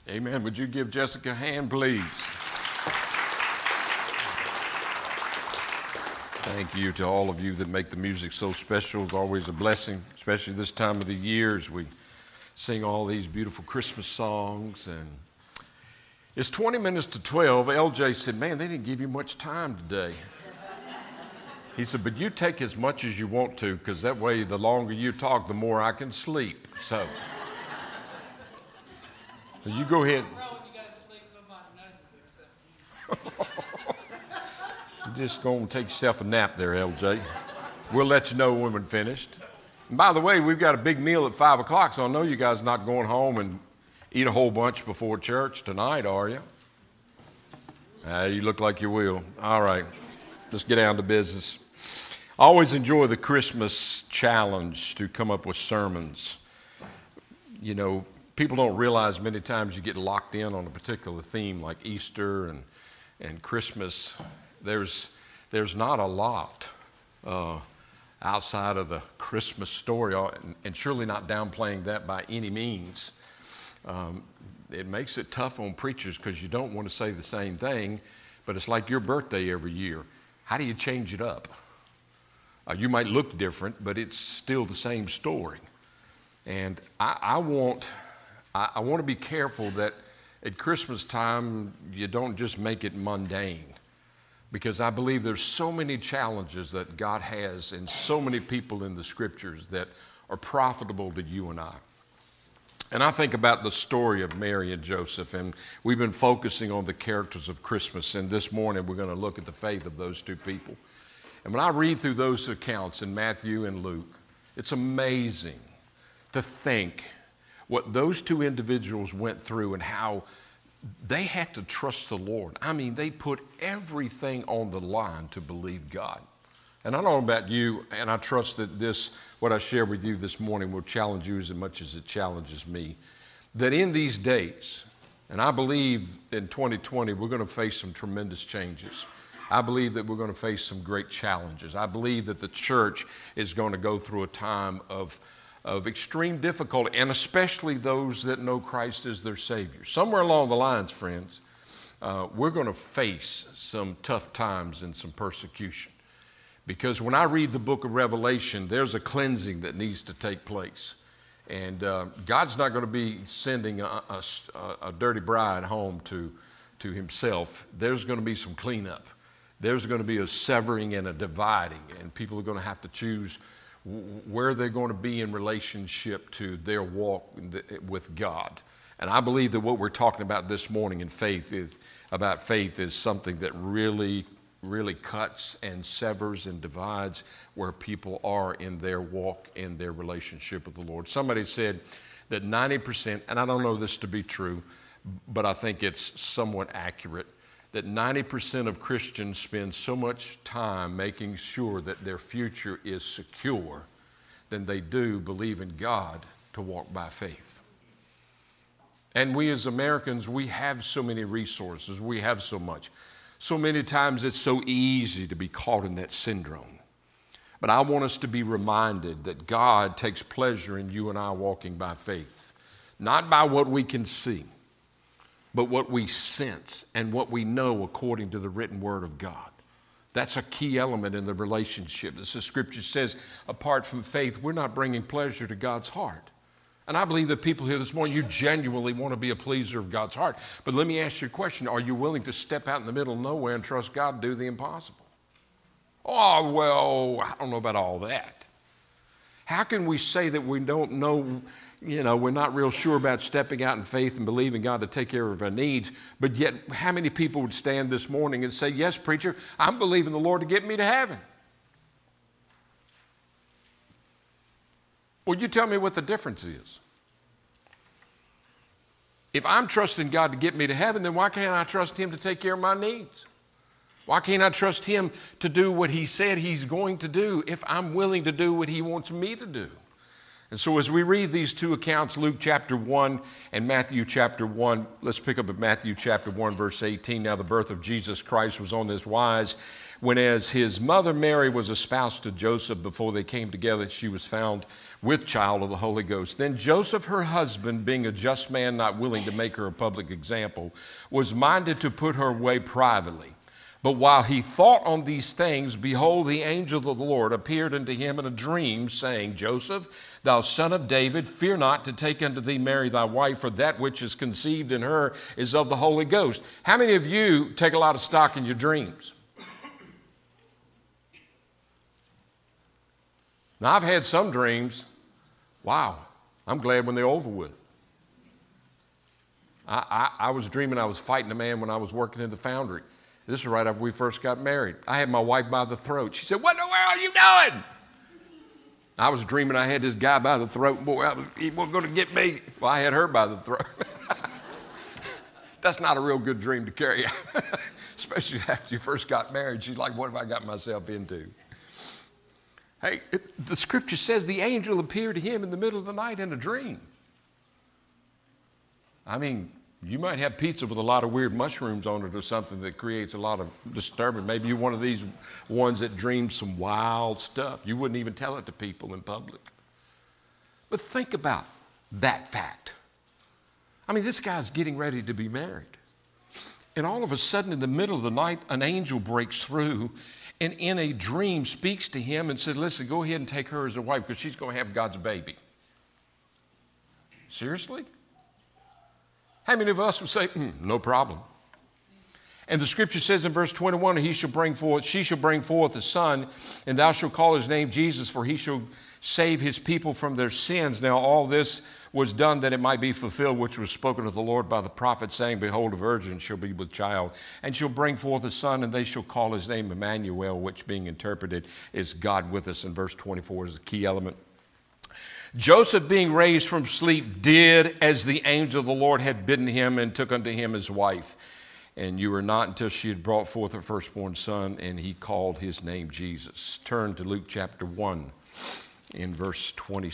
Amen. Would you give Jessica a hand, please? Thank you to all of you that make the music so special. It's always a blessing, especially this time of the year as we sing all these beautiful Christmas songs. And it's 20 minutes to 12. LJ said, man, they didn't give you much time today. He said, but you take as much as you want to, because that way the longer you talk, the more I can sleep. So you go ahead. You're just going to take yourself a nap there, LJ. We'll let you know when we're finished. And by the way, we've got a big meal at 5 o'clock, so I know you guys are not going home and eat a whole bunch before church tonight, are you? You look like you will. All right, let's get down to business. I always enjoy the Christmas challenge to come up with sermons. You know, people don't realize many times you get locked in on a particular theme like Easter and Christmas. There's not a lot outside of the Christmas story, and surely not downplaying that by any means. It makes it tough on preachers because you don't want to say the same thing, but it's like your birthday every year. How do you change it up? You might look different, but it's still the same story. And I want to be careful that at Christmas time you don't just make it mundane, because I believe there's so many challenges that God has and so many people in the scriptures that are profitable to you and I. And I think about the story of Mary and Joseph, and we've been focusing on the characters of Christmas, and this morning we're going to look at the faith of those two people. And when I read through those accounts in Matthew and Luke, it's amazing to think what those two individuals went through and how they had to trust the Lord. I mean, they put everything on the line to believe God. And I don't know about you, and I trust that what I share with you this morning will challenge you as much as it challenges me, that in these days, and I believe in 2020, we're going to face some tremendous changes. I believe that we're going to face some great challenges. I believe that the church is going to go through a time of extreme difficulty, and especially those that know Christ as their Savior. Somewhere along the lines, friends, we're going to face some tough times and some persecution. Because when I read the book of Revelation, there's a cleansing that needs to take place. And God's not going to be sending a dirty bride home to himself. There's going to be some cleanup. There's going to be a severing and a dividing, and people are going to have to choose where they're going to be in relationship to their walk with God. And I believe that what we're talking about this morning in faith is something that really cuts and severs and divides where people are in their walk, in their relationship with the Lord. Somebody said that 90%, and I don't know this to be true, but I think it's somewhat accurate, that 90% of Christians spend so much time making sure that their future is secure than they do believe in God to walk by faith. And we as Americans, we have so many resources, we have so much. So many times it's so easy to be caught in that syndrome. But I want us to be reminded that God takes pleasure in you and I walking by faith, not by what we can see, but what we sense and what we know according to the written word of God. That's a key element in the relationship. As the scripture says, apart from faith, we're not bringing pleasure to God's heart. And I believe that people here this morning, you genuinely want to be a pleaser of God's heart. But let me ask you a question. Are you willing to step out in the middle of nowhere and trust God to do the impossible? Oh, well, I don't know about all that. How can we say that we don't know, we're not real sure about stepping out in faith and believing God to take care of our needs, but yet how many people would stand this morning and say, yes, preacher, I'm believing the Lord to get me to heaven? Well, you tell me what the difference is. If I'm trusting God to get me to heaven, then why can't I trust Him to take care of my needs? Why can't I trust Him to do what He said He's going to do if I'm willing to do what He wants me to do? And so as we read these two accounts, Luke chapter 1 and Matthew chapter 1, let's pick up at Matthew chapter 1, verse 18. Now the birth of Jesus Christ was on this wise, when as his mother Mary was espoused to Joseph, before they came together, she was found with child of the Holy Ghost. Then Joseph, her husband, being a just man, not willing to make her a public example, was minded to put her away privately. But while he thought on these things, behold, the angel of the Lord appeared unto him in a dream, saying, Joseph, thou son of David, fear not to take unto thee Mary thy wife, for that which is conceived in her is of the Holy Ghost. How many of you take a lot of stock in your dreams? Now, I've had some dreams, wow, I'm glad when they're over with. I was dreaming I was fighting a man when I was working in the foundry. This was right after we first got married. I had my wife by the throat. She said, what in the world are you doing? I was dreaming I had this guy by the throat. Boy, he wasn't going to get me. Well, I had her by the throat. That's not a real good dream to carry out, especially after you first got married. She's like, what have I got myself into? Hey, the scripture says the angel appeared to him in the middle of the night in a dream. I mean, you might have pizza with a lot of weird mushrooms on it or something that creates a lot of disturbance. Maybe you're one of these ones that dreams some wild stuff. You wouldn't even tell it to people in public. But think about that fact. I mean, this guy's getting ready to be married. And all of a sudden, in the middle of the night, an angel breaks through and in a dream speaks to him and said, listen, go ahead and take her as a wife because she's going to have God's baby. Seriously? How many of us would say, no problem? And the scripture says in verse 21, she shall bring forth a son, and thou shalt call his name Jesus, for he shall save his people from their sins. Now all this was done that it might be fulfilled, which was spoken of the Lord by the prophet, saying, behold, a virgin shall be with child, and shall bring forth a son, and they shall call his name Emmanuel, which being interpreted is God with us. And verse 24 is the key element. Joseph, being raised from sleep, did as the angel of the Lord had bidden him, and took unto him his wife. And you were not until she had brought forth her firstborn son, and he called his name Jesus. Turn to Luke chapter 1 in verse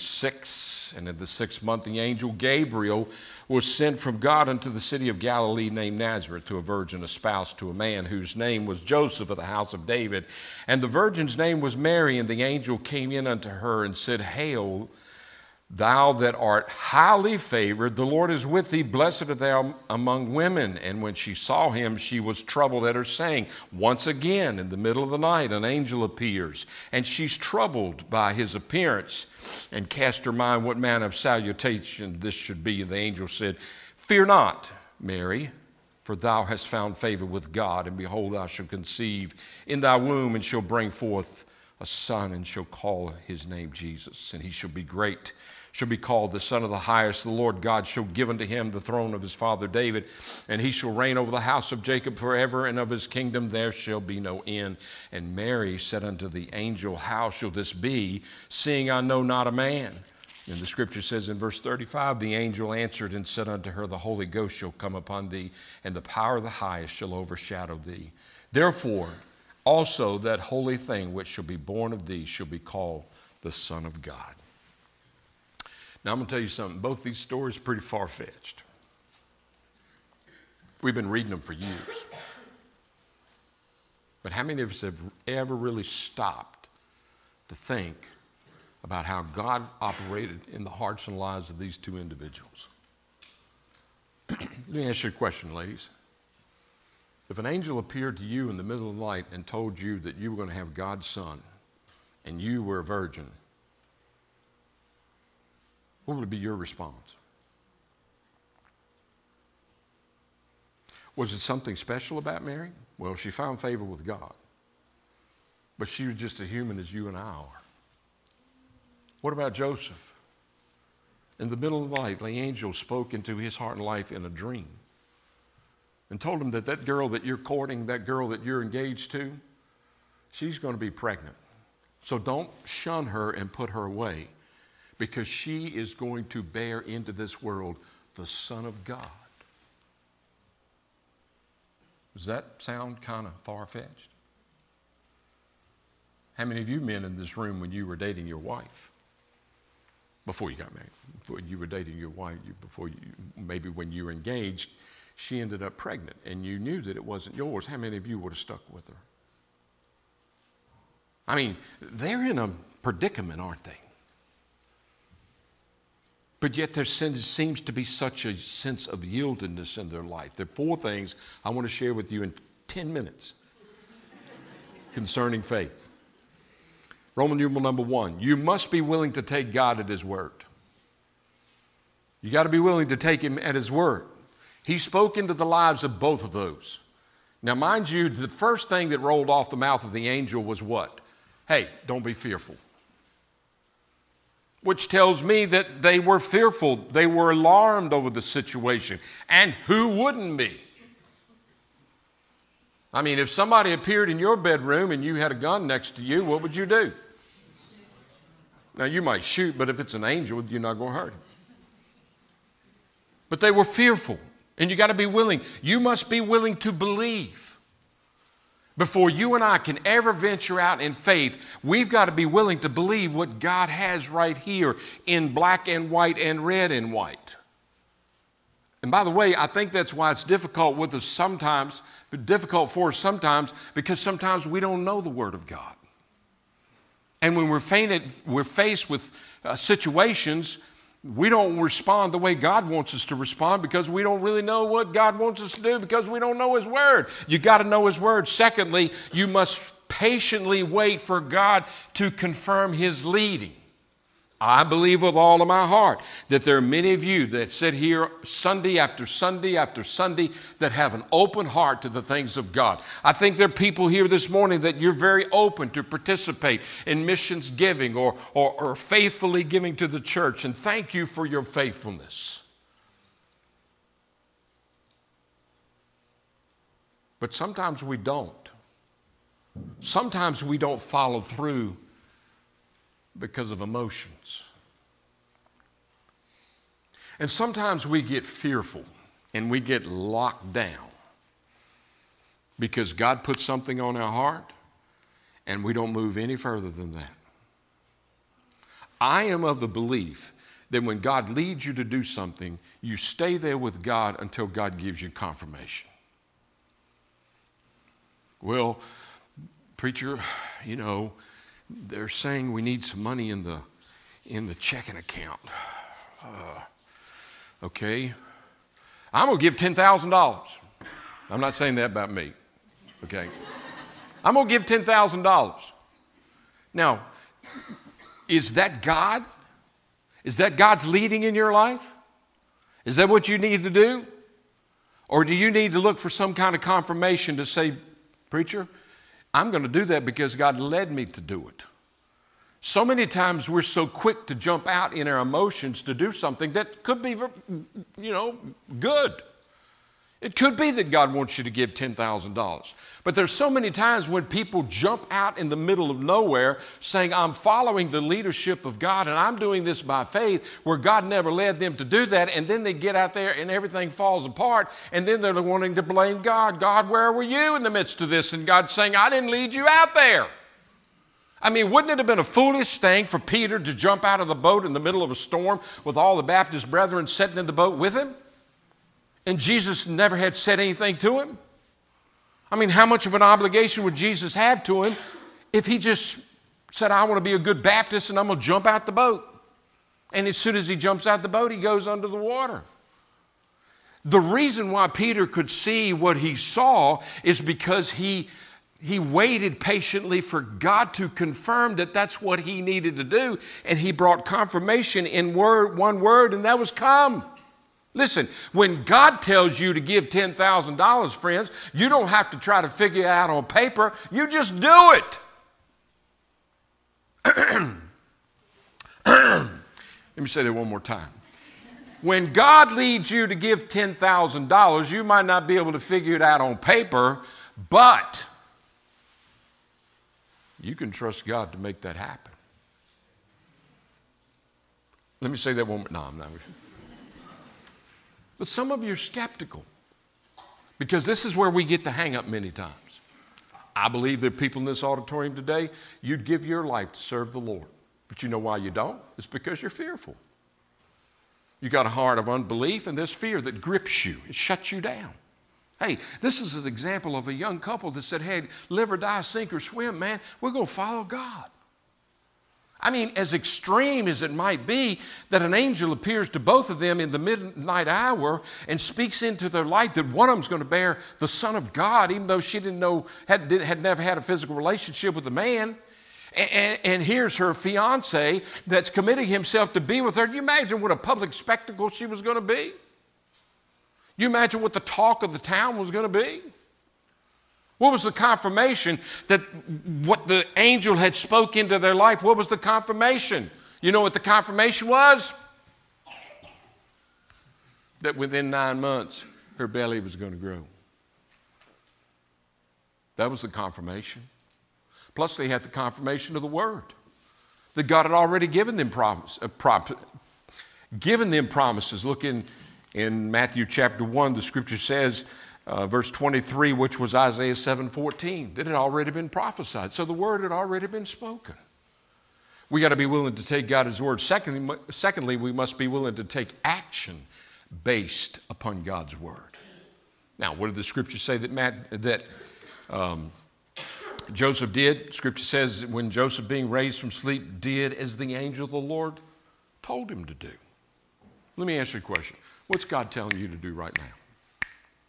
26. And in the 6th month, the angel Gabriel was sent from God unto the city of Galilee named Nazareth, to a virgin espoused to a man whose name was Joseph, of the house of David. And the virgin's name was Mary. And the angel came in unto her and said, Hail, thou that art highly favored, the Lord is with thee, blessed art thou among women. And when she saw him, she was troubled at her saying. Once again, in the middle of the night, an angel appears, and she's troubled by his appearance, and cast her mind what manner of salutation this should be. And the angel said, Fear not, Mary, for thou hast found favor with God, and behold, thou shalt conceive in thy womb, and shall bring forth a son, and shall call his name Jesus. And he shall be great, shall be called the Son of the Highest. The Lord God shall give unto him the throne of his father David, and he shall reign over the house of Jacob forever, and of his kingdom there shall be no end. And Mary said unto the angel, How shall this be, seeing I know not a man? And the scripture says in verse 35, the angel answered and said unto her, The Holy Ghost shall come upon thee, and the power of the highest shall overshadow thee. Therefore also that holy thing which shall be born of thee shall be called the Son of God. Now, I'm going to tell you something. Both these stories are pretty far-fetched. We've been reading them for years. But how many of us have ever really stopped to think about how God operated in the hearts and lives of these two individuals? Let me ask you a question, ladies. If an angel appeared to you in the middle of the night and told you that you were going to have God's son, and you were a virgin, what would be your response? Was it something special about Mary? Well, she found favor with God, but she was just as human as you and I are. What about Joseph? In the middle of the night, the angel spoke into his heart and life in a dream and told him that that girl that you're courting, that girl that you're engaged to, she's going to be pregnant. So don't shun her and put her away, because she is going to bear into this world the Son of God. Does that sound kind of far-fetched? How many of you men in this room, when you were dating your wife, before you got married, before you were dating your wife, maybe when you were engaged, she ended up pregnant and you knew that it wasn't yours, how many of you would have stuck with her? I mean, they're in a predicament, aren't they? But yet there seems to be such a sense of yieldedness in their life. There are 4 things I want to share with you in 10 minutes concerning faith. Roman numeral number 1, you must be willing to take God at His word. You got to be willing to take Him at His word. He spoke into the lives of both of those. Now, mind you, the first thing that rolled off the mouth of the angel was what? Hey, don't be fearful. Which tells me that they were fearful. They were alarmed over the situation. And who wouldn't be? I mean, if somebody appeared in your bedroom and you had a gun next to you, what would you do? Now, you might shoot, but if it's an angel, you're not going to hurt him. But they were fearful. And you got to be willing. You must be willing to believe. Before you and I can ever venture out in faith, we've got to be willing to believe what God has right here in black and white and red and white. And by the way, I think that's why it's difficult with us sometimes, difficult for us sometimes, because sometimes we don't know the Word of God. And when we're faced with situations, we don't respond the way God wants us to respond because we don't really know what God wants us to do because we don't know His Word. You got to know His Word. Secondly, you must patiently wait for God to confirm His leading. I believe with all of my heart that there are many of you that sit here Sunday after Sunday after Sunday that have an open heart to the things of God. I think there are people here this morning that you're very open to participate in missions giving or faithfully giving to the church, and thank you for your faithfulness. But sometimes we don't. Sometimes we don't follow through because of emotions. And sometimes we get fearful and we get locked down because God put something on our heart and we don't move any further than that. I am of the belief that when God leads you to do something, you stay there with God until God gives you confirmation. Well, preacher, you know, they're saying we need some money in the checking account. Okay. I'm going to give $10,000. I'm not saying that about me. Okay. I'm going to give $10,000. Now, is that God? Is that God's leading in your life? Is that what you need to do? Or do you need to look for some kind of confirmation to say, preacher, I'm going to do that because God led me to do it. So many times we're so quick to jump out in our emotions to do something that could be, good. It could be that God wants you to give $10,000. But there's so many times when people jump out in the middle of nowhere saying, I'm following the leadership of God and I'm doing this by faith, where God never led them to do that. And then they get out there and everything falls apart. And then they're wanting to blame God. God, where were you in the midst of this? And God's saying, I didn't lead you out there. I mean, wouldn't it have been a foolish thing for Peter to jump out of the boat in the middle of a storm with all the Baptist brethren sitting in the boat with him? And Jesus never had said anything to him? I mean, how much of an obligation would Jesus have to him if he just said, I want to be a good Baptist and I'm going to jump out the boat? And as soon as he jumps out the boat, he goes under the water. The reason why Peter could see what he saw is because he waited patiently for God to confirm that that's what he needed to do. And he brought confirmation in one word, and that was come. Listen, when God tells you to give $10,000, friends, you don't have to try to figure it out on paper. You just do it. Let me say that one more time. When God leads you to give $10,000, you might not be able to figure it out on paper, but you can trust God to make that happen. Let me say that one more. No, I'm not. But some of you are skeptical because this is where we get the hang up many times. I believe there are people in this auditorium today, you'd give your life to serve the Lord. But you know why you don't? It's because you're fearful. You got a heart of unbelief and there's fear that grips you. It shuts you down. Hey, this is an example of a young couple that said, hey, live or die, sink or swim, man. We're going to follow God. I mean, as extreme as it might be that an angel appears to both of them in the midnight hour and speaks into their life that one of them's going to bear the Son of God, even though she didn't know, had never had a physical relationship with a man. And here's her fiance that's committing himself to be with her. Can you imagine what a public spectacle she was going to be? You imagine what the talk of the town was going to be? What was the confirmation that what the angel had spoke into their life? What was the confirmation? You know what the confirmation was? That within 9 months, her belly was going to grow. That was the confirmation. Plus, they had the confirmation of the word that God had already given them promises. Look in Matthew chapter 1, the scripture says, verse 23, which was Isaiah 7:14, that had already been prophesied. So the word had already been spoken. We got to be willing to take God's word. Secondly, we must be willing to take action based upon God's word. Now, what did the scripture say that Joseph did? Scripture says when Joseph, being raised from sleep, did as the angel of the Lord told him to do. Let me ask you a question. What's God telling you to do right now?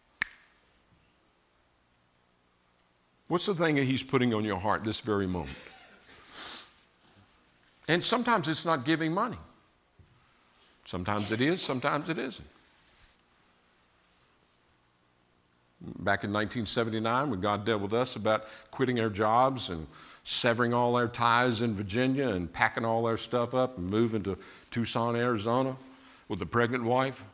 What's the thing that he's putting on your heart this very moment? And sometimes it's not giving money. Sometimes it is, sometimes it isn't. Back in 1979, when God dealt with us about quitting our jobs and severing all our ties in Virginia and packing all our stuff up and moving to Tucson, Arizona with a pregnant wife.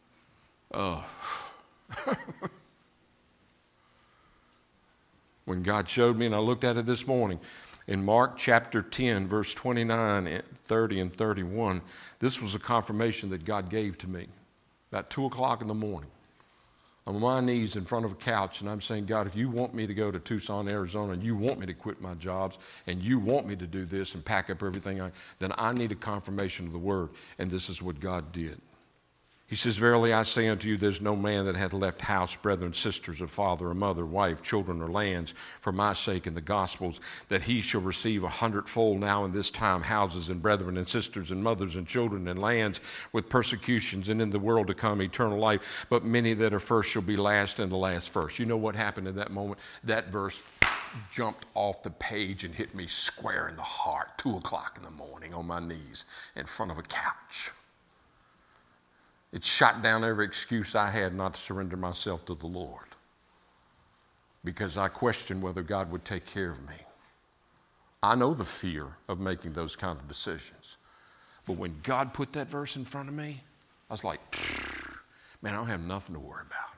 When God showed me, and I looked at it this morning, in Mark chapter 10, verse 29, 30, and 31, this was a confirmation that God gave to me about 2 o'clock in the morning. I'm on my knees in front of a couch, and I'm saying, God, if you want me to go to Tucson, Arizona, and you want me to quit my jobs, and you want me to do this and pack up everything, then I need a confirmation of the word. And this is what God did. He says, verily I say unto you, there's no man that hath left house, brethren, sisters, or father, or mother, wife, children, or lands, for my sake in the gospels, that he shall receive 100-fold now in this time houses, and brethren, and sisters, and mothers, and children, and lands, with persecutions, and in the world to come eternal life. But many that are first shall be last, and the last first. You know what happened in that moment? That verse jumped off the page and hit me square in the heart, 2 o'clock in the morning, on my knees in front of a couch. It shot down every excuse I had not to surrender myself to the Lord, because I questioned whether God would take care of me. I know the fear of making those kind of decisions. But when God put that verse in front of me, I was like, man, I don't have nothing to worry about.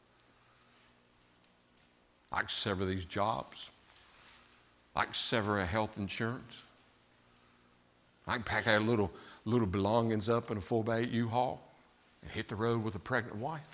I can sever these jobs. I can sever a health insurance. I can pack our little belongings up in a 4x8 U-Haul and hit the road with a pregnant wife.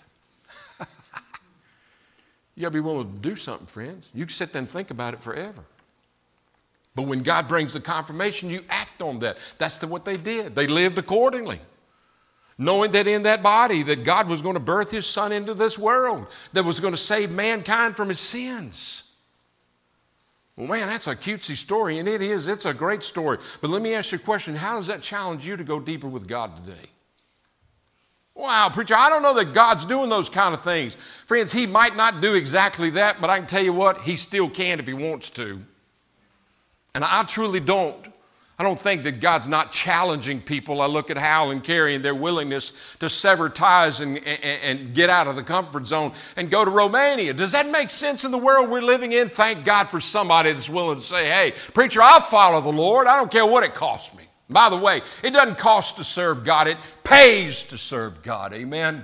You got to be willing to do something, friends. You can sit there and think about it forever. But when God brings the confirmation, you act on that. That's what they did. They lived accordingly, knowing that in that body that God was going to birth his son into this world, that was going to save mankind from his sins. Well, man, that's a cutesy story, and it is. It's a great story. But let me ask you a question. How does that challenge you to go deeper with God today? Wow, preacher, I don't know that God's doing those kind of things. Friends, he might not do exactly that, but I can tell you what, he still can if he wants to. And I truly don't think that God's not challenging people. I look at Hal and Carrie and their willingness to sever ties and get out of the comfort zone and go to Romania. Does that make sense in the world we're living in? Thank God for somebody that's willing to say, hey, preacher, I'll follow the Lord. I don't care what it costs me. By the way, it doesn't cost to serve God. It pays to serve God. Amen?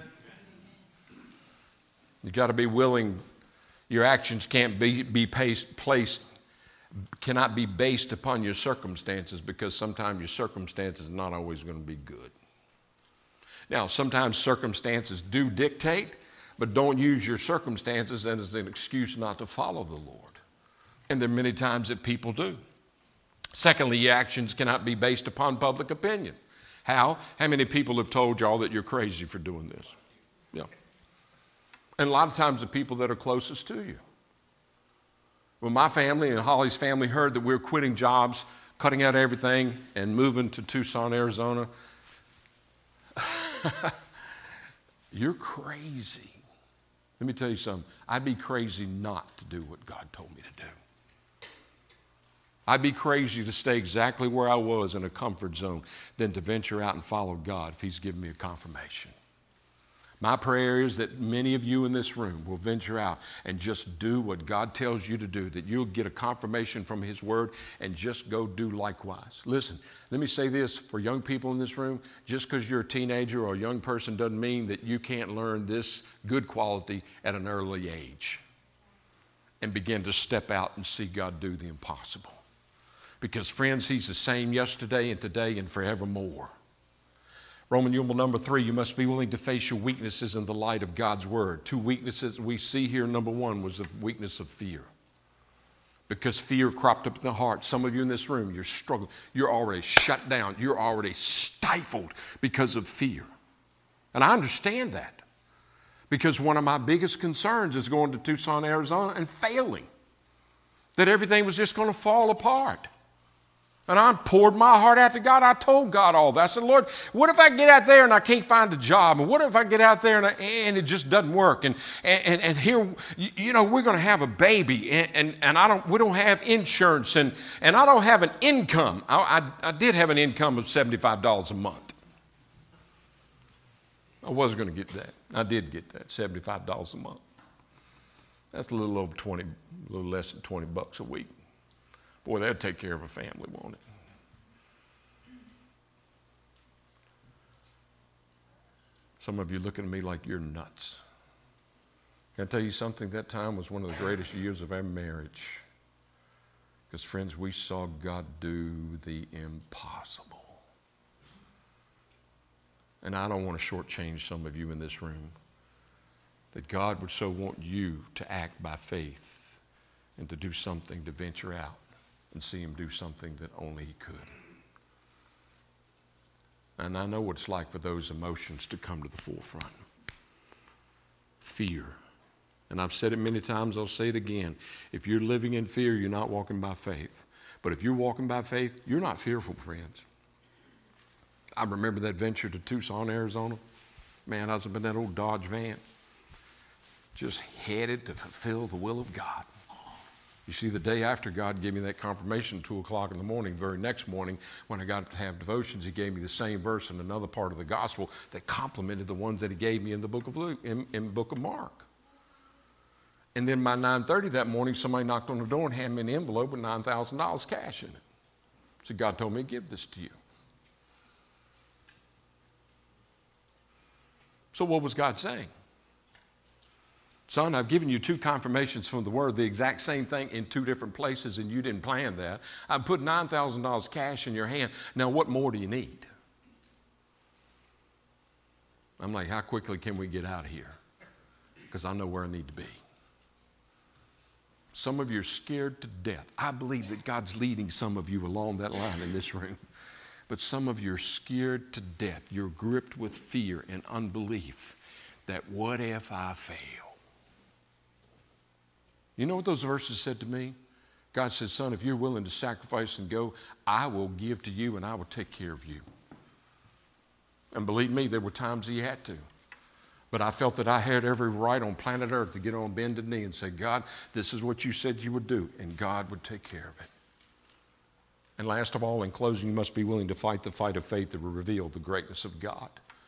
You've got to be willing. Your actions cannot be based upon your circumstances, because sometimes your circumstances are not always going to be good. Now, sometimes circumstances do dictate, but don't use your circumstances as an excuse not to follow the Lord. And there are many times that people do. Secondly, your actions cannot be based upon public opinion. How? How many people have told y'all that you're crazy for doing this? Yeah. And a lot of times the people that are closest to you. When my family and Holly's family heard that we were quitting jobs, cutting out everything, and moving to Tucson, Arizona, you're crazy. Let me tell you something. I'd be crazy not to do what God told me to do. I'd be crazy to stay exactly where I was in a comfort zone than to venture out and follow God if He's given me a confirmation. My prayer is that many of you in this room will venture out and just do what God tells you to do, that you'll get a confirmation from His Word and just go do likewise. Listen, let me say this for young people in this room. Just because you're a teenager or a young person doesn't mean that you can't learn this good quality at an early age and begin to step out and see God do the impossible. Because, friends, He's the same yesterday and today and forevermore. Roman numeral number 3, you must be willing to face your weaknesses in the light of God's Word. 2 weaknesses we see here. Number 1 was the weakness of fear. Because fear cropped up in the heart. Some of you in this room, you're struggling. You're already shut down. You're already stifled because of fear. And I understand that. Because one of my biggest concerns is going to Tucson, Arizona and failing. That everything was just going to fall apart. And I poured my heart out to God. I told God all that. I said, Lord, what if I get out there and I can't find a job? And what if I get out there and it just doesn't work? And here, you know, we're going to have a baby and we don't have insurance and I don't have an income. I did have an income of $75 a month. I wasn't going to get that. I did get that, $75 a month. That's a little over 20, a little less than $20 a week. Boy, that'd take care of a family, won't it? Some of you looking at me like you're nuts. Can I tell you something? That time was one of the greatest years of our marriage. Because, friends, we saw God do the impossible. And I don't want to shortchange some of you in this room. That God would so want you to act by faith and to do something, to venture out and see Him do something that only He could. And I know what it's like for those emotions to come to the forefront. Fear. And I've said it many times, I'll say it again. If you're living in fear, you're not walking by faith. But if you're walking by faith, you're not fearful, friends. I remember that venture to Tucson, Arizona. Man, I was up in that old Dodge van, just headed to fulfill the will of God. You see, the day after God gave me that confirmation at 2 o'clock in the morning, the very next morning when I got to have devotions, He gave me the same verse in another part of the gospel that complemented the ones that He gave me in the book of Luke, in the book of Mark. And then by 9:30 that morning, somebody knocked on the door and handed me an envelope with $9,000 cash in it. So God told me to give this to you. So what was God saying? Son, I've given you 2 confirmations from the Word, the exact same thing in 2 different places, and you didn't plan that. I put $9,000 cash in your hand. Now, what more do you need? I'm like, how quickly can we get out of here? Because I know where I need to be. Some of you are scared to death. I believe that God's leading some of you along that line in this room. But some of you are scared to death. You're gripped with fear and unbelief that what if I fail? You know what those verses said to me? God said, son, if you're willing to sacrifice and go, I will give to you and I will take care of you. And believe me, there were times He had to. But I felt that I had every right on planet Earth to get on bended knee and say, God, this is what you said you would do, and God would take care of it. And last of all, in closing, you must be willing to fight the fight of faith that will reveal the greatness of God.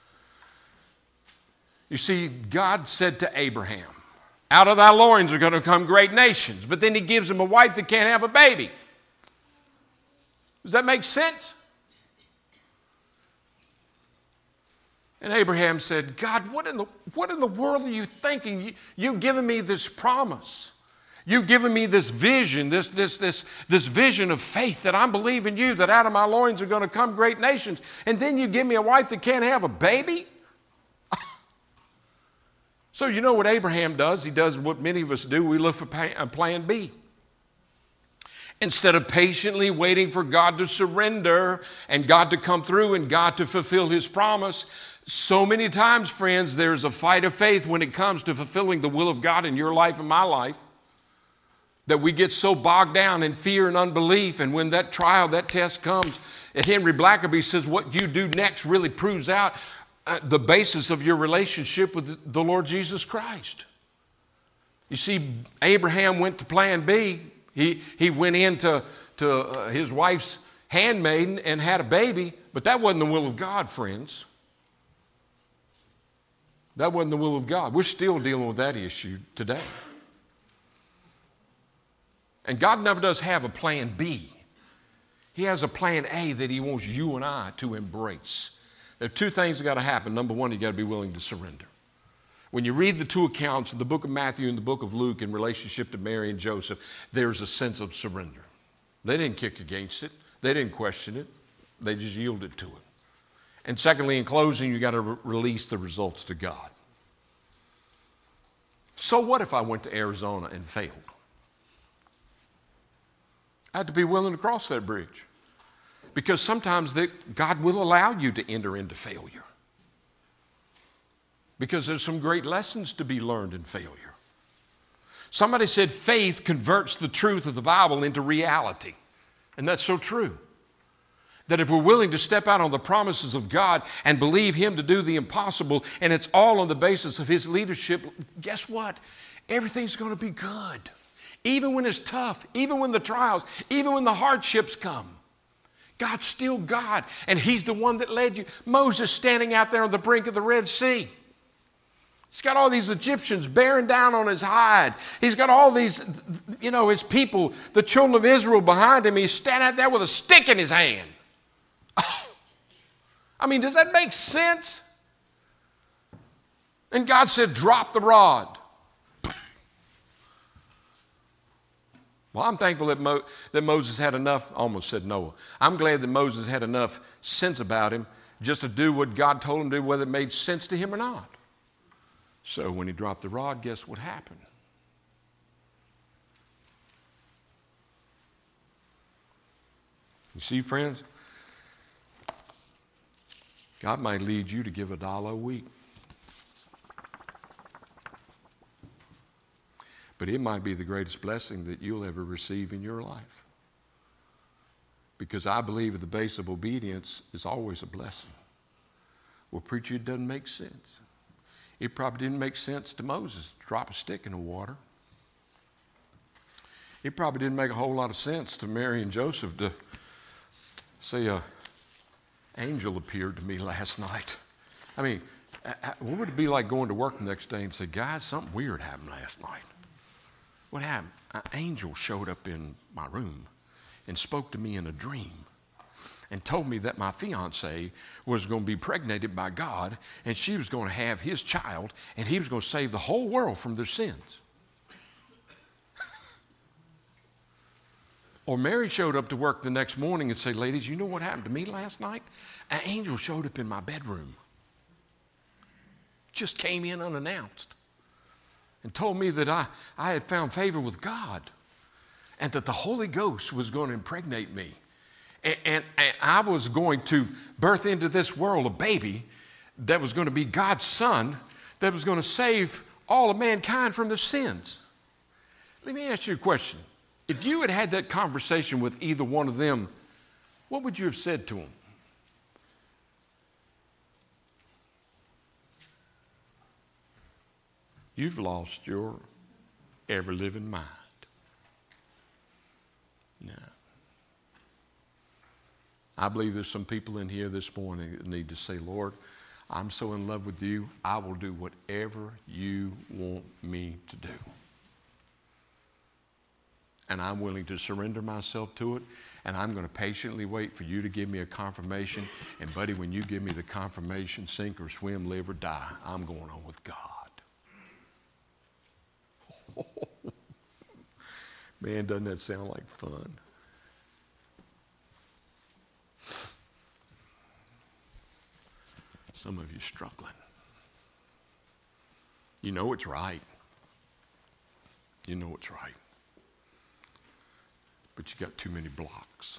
You see, God said to Abraham, out of thy loins are going to come great nations. But then He gives him a wife that can't have a baby. Does that make sense? And Abraham said, God, what in the world are you thinking? You've given me this promise. You've given me this vision, this vision of faith that I'm believing you, that out of my loins are going to come great nations. And then you give me a wife that can't have a baby? So you know what Abraham does? He does what many of us do. We look for plan B. Instead of patiently waiting for God to surrender and God to come through and God to fulfill His promise, so many times, friends, there's a fight of faith when it comes to fulfilling the will of God in your life and my life, that we get so bogged down in fear and unbelief. And when that trial, that test comes, Henry Blackaby says what you do next really proves out the basis of your relationship with the Lord Jesus Christ. You see, Abraham went to plan B. He went into his wife's handmaiden and had a baby, but that wasn't the will of God, friends. That wasn't the will of God. We're still dealing with that issue today. And God never does have a plan B. He has a plan A that He wants you and I to embrace. There are two things that got to happen. Number one, you got to be willing to surrender. When you read the two accounts in the book of Matthew and the book of Luke in relationship to Mary and Joseph, there's a sense of surrender. They didn't kick against it. They didn't question it. They just yielded to it. And secondly, in closing, you got to release the results to God. So what if I went to Arizona and failed? I had to be willing to cross that bridge, because sometimes God will allow you to enter into failure, because there's some great lessons to be learned in failure. Somebody said faith converts the truth of the Bible into reality, and that's so true. That if we're willing to step out on the promises of God and believe Him to do the impossible, and it's all on the basis of His leadership, guess what? Everything's going to be good. Even when it's tough, even when the trials, even when the hardships come, God's still God, and He's the one that led you. Moses standing out there on the brink of the Red Sea. He's got all these Egyptians bearing down on his hide. He's got all these, his people, the children of Israel behind him. He's standing out there with a stick in his hand. I mean, does that make sense? And God said, drop the rod. Well, I'm thankful that Moses had enough, I almost said Noah. I'm glad that Moses had enough sense about him just to do what God told him to do, whether it made sense to him or not. So when he dropped the rod, guess what happened? You see, friends, God might lead you to give $1 a week. But it might be the greatest blessing that you'll ever receive in your life. Because I believe at the base of obedience is always a blessing. Well, preacher, it doesn't make sense. It probably didn't make sense to Moses to drop a stick in the water. It probably didn't make a whole lot of sense to Mary and Joseph to say, an angel appeared to me last night. I mean, what would it be like going to work the next day and say, guys, something weird happened last night? What happened? An angel showed up in my room and spoke to me in a dream and told me that my fiance was going to be pregnated by God, and she was going to have his child, and he was going to save the whole world from their sins. Or Mary showed up to work the next morning and said, ladies, you know what happened to me last night? An angel showed up in my bedroom. Just came in unannounced and told me that I had found favor with God and that the Holy Ghost was going to impregnate me. And I was going to birth into this world a baby that was going to be God's son, that was going to save all of mankind from their sins. Let me ask you a question. If you had had that conversation with either one of them, what would you have said to them? You've lost your ever-living mind. No. I believe there's some people in here this morning that need to say, Lord, I'm so in love with you, I will do whatever you want me to do. And I'm willing to surrender myself to it, and I'm going to patiently wait for you to give me a confirmation. And buddy, when you give me the confirmation, sink or swim, live or die, I'm going on with God. Man, doesn't that sound like fun? Some of you struggling. You know it's right. You know it's right. but you got too many blocks.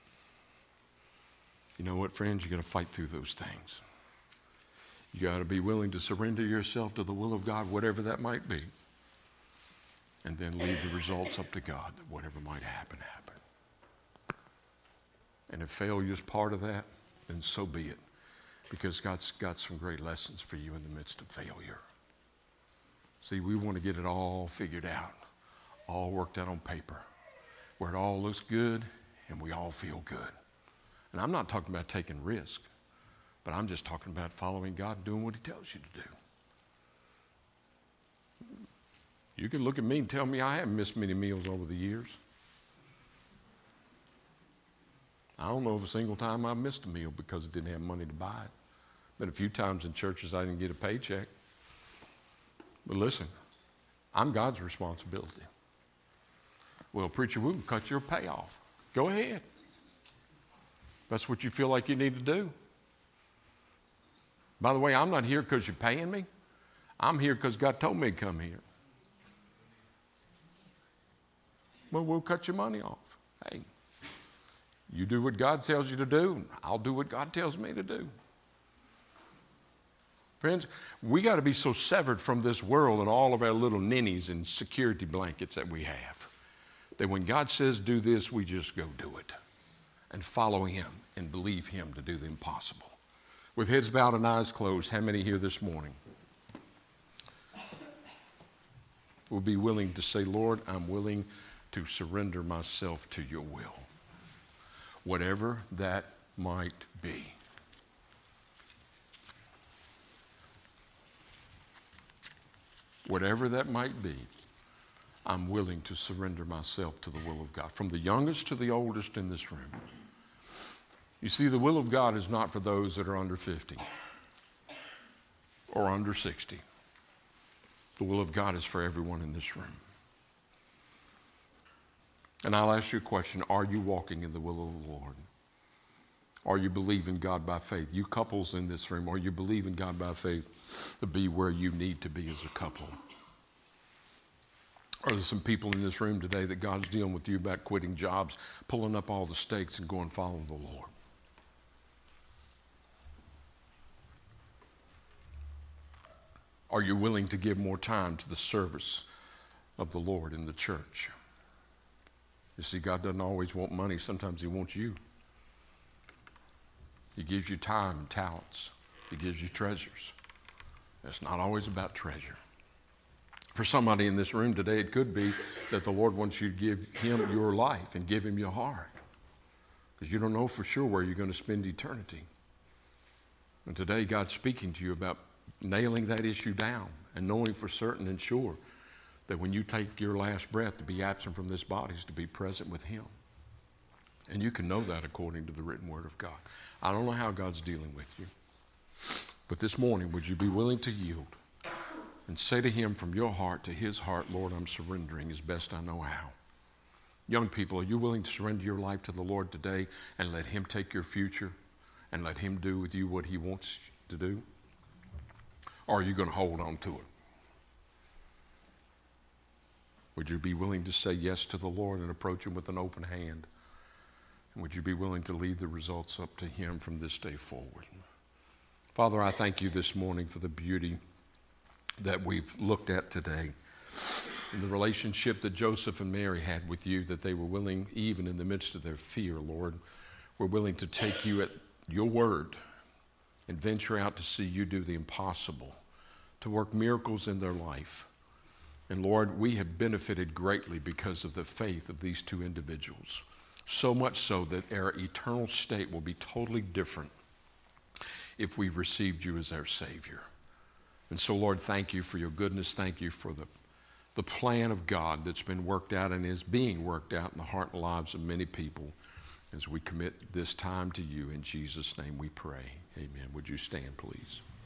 You know what, friends? You got to fight through those things. You got to be willing to surrender yourself to the will of God, whatever that might be, and then leave the results up to God, that whatever might happen, happen. And if failure is part of that, then so be it, because God's got some great lessons for you in the midst of failure. See, we want to get it all figured out, all worked out on paper, where it all looks good and we all feel good. And I'm not talking about taking risk, but I'm just talking about following God and doing what he tells you to do. You can look at me and tell me I haven't missed many meals over the years. I don't know of a single time I missed a meal because I didn't have money to buy it. But a few times in churches I didn't get a paycheck. But listen, I'm God's responsibility. Well, preacher, we can cut your pay off. Go ahead. That's what you feel like you need to do. By the way, I'm not here because you're paying me. I'm here because God told me to come here. Well, we'll cut your money off. Hey, you do what God tells you to do. I'll do what God tells me to do. Friends, we got to be so severed from this world and all of our little ninnies and security blankets that we have, that when God says do this, we just go do it and follow him and believe him to do the impossible. With heads bowed and eyes closed, how many here this morning will be willing to say, Lord, I'm willing to surrender myself to your will, whatever that might be? Whatever that might be, I'm willing to surrender myself to the will of God, from the youngest to the oldest in this room. You see, the will of God is not for those that are under 50 or under 60. The will of God is for everyone in this room. And I'll ask you a question. Are you walking in the will of the Lord? Are you believing God by faith? You couples in this room, are you believing God by faith to be where you need to be as a couple? Are there some people in this room today that God's dealing with you about quitting jobs, pulling up all the stakes and going follow the Lord? Are you willing to give more time to the service of the Lord in the church? You see, God doesn't always want money. Sometimes he wants you. He gives you time and talents. He gives you treasures. It's not always about treasure. For somebody in this room today, it could be that the Lord wants you to give him your life and give him your heart, because you don't know for sure where you're going to spend eternity. And today, God's speaking to you about nailing that issue down and knowing for certain and sure that when you take your last breath, to be absent from this body is to be present with him. And you can know that according to the written word of God. I don't know how God's dealing with you, but this morning, would you be willing to yield and say to him from your heart to his heart, Lord, I'm surrendering as best I know how. Young people, are you willing to surrender your life to the Lord today and let him take your future and let him do with you what he wants to do? Or are you going to hold on to it? Would you be willing to say yes to the Lord and approach him with an open hand? And would you be willing to leave the results up to him from this day forward? Father, I thank you this morning for the beauty that we've looked at today, in the relationship that Joseph and Mary had with you, that they were willing, even in the midst of their fear, Lord, were willing to take you at your word and venture out to see you do the impossible, to work miracles in their life. And Lord, we have benefited greatly because of the faith of these two individuals, so much so that our eternal state will be totally different if we received you as our Savior. And so, Lord, thank you for your goodness. Thank you for the plan of God that's been worked out and is being worked out in the heart and lives of many people as we commit this time to you. In Jesus' name we pray. Amen. Would you stand, please?